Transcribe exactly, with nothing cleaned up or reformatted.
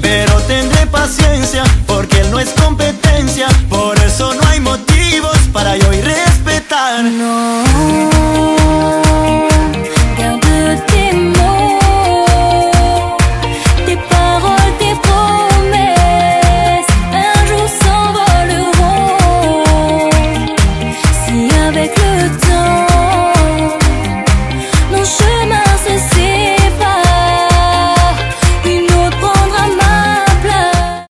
pero tendré paciencia, porque él no es competencia. Por eso no hay motivos para yo ir respetar. No.